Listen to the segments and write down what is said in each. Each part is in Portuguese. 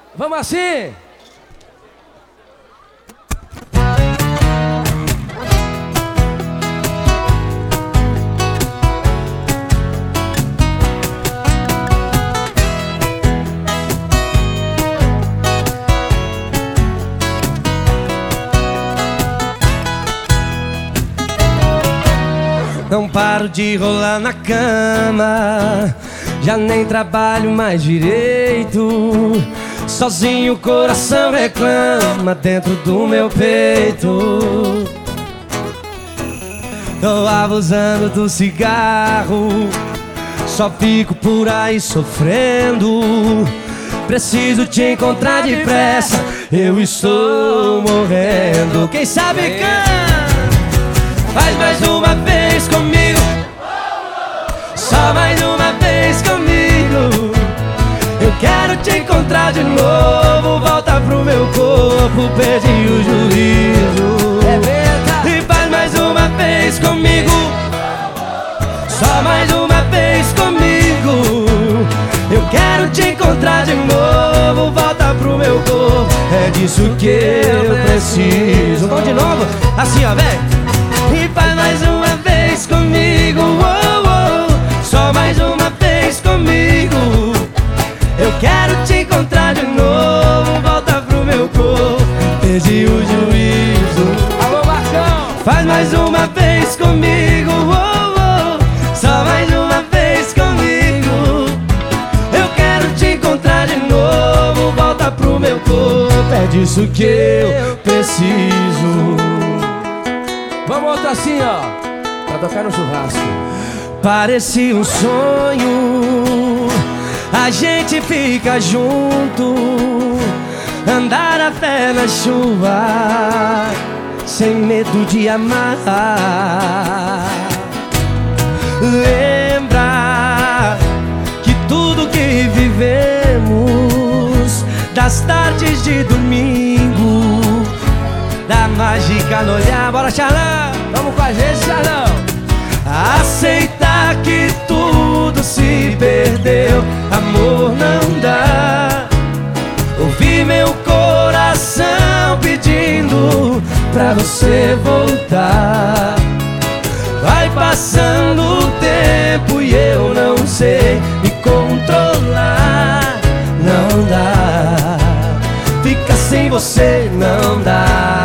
Vamos assim! Não paro de rolar na cama, já nem trabalho mais direito. Sozinho o coração reclama dentro do meu peito. Tô abusando do cigarro, só fico por aí sofrendo. Preciso te encontrar depressa, eu estou morrendo. Quem sabe canta. Faz mais uma vez comigo, só mais uma vez comigo. Eu quero te encontrar de novo, volta pro meu corpo, perdi o juízo. É verdade. E faz mais uma vez comigo, só mais uma vez comigo. Eu quero te encontrar de novo, volta pro meu corpo, é disso que eu preciso. Vamos de novo, assim ó, vem. E faz mais uma vez comigo, oh, oh, só mais uma vez comigo. Eu quero te encontrar de novo, volta pro meu corpo, perdi o juízo. Alô, Marcão! Faz mais uma vez comigo, oh, oh, só mais uma vez comigo. Eu quero te encontrar de novo, volta pro meu corpo, é disso que eu preciso. Vamos outra assim, ó, pra tocar no churrasco. Parecia um sonho, a gente fica junto, andar a pé na chuva, sem medo de amar. Lembra que tudo que vivemos, das tardes de domingo, da mágica no olhar. Bora, Xalão! Vamos com a gente, Xalão! Aceitar que tudo se perdeu, amor não dá. Ouvir meu coração pedindo pra você voltar. Vai passando o tempo e eu não sei me controlar. Não dá, ficar sem você não dá.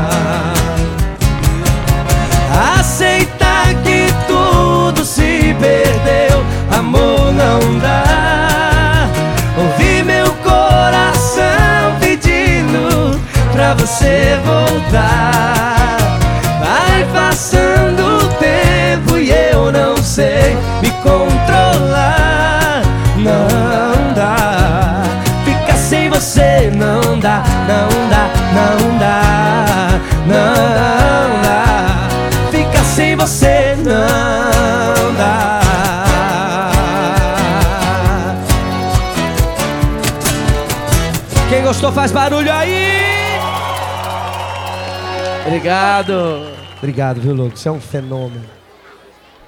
Aceitar que tudo se perdeu, amor não dá. Ouvir meu coração pedindo pra você voltar. Vai passando o tempo e eu não sei me controlar. Não dá, ficar sem você não dá, não dá, não dá, não dá. Ficar sem você não dá. Quem gostou faz barulho aí. Obrigado. Obrigado, viu, louco? Você é um fenômeno.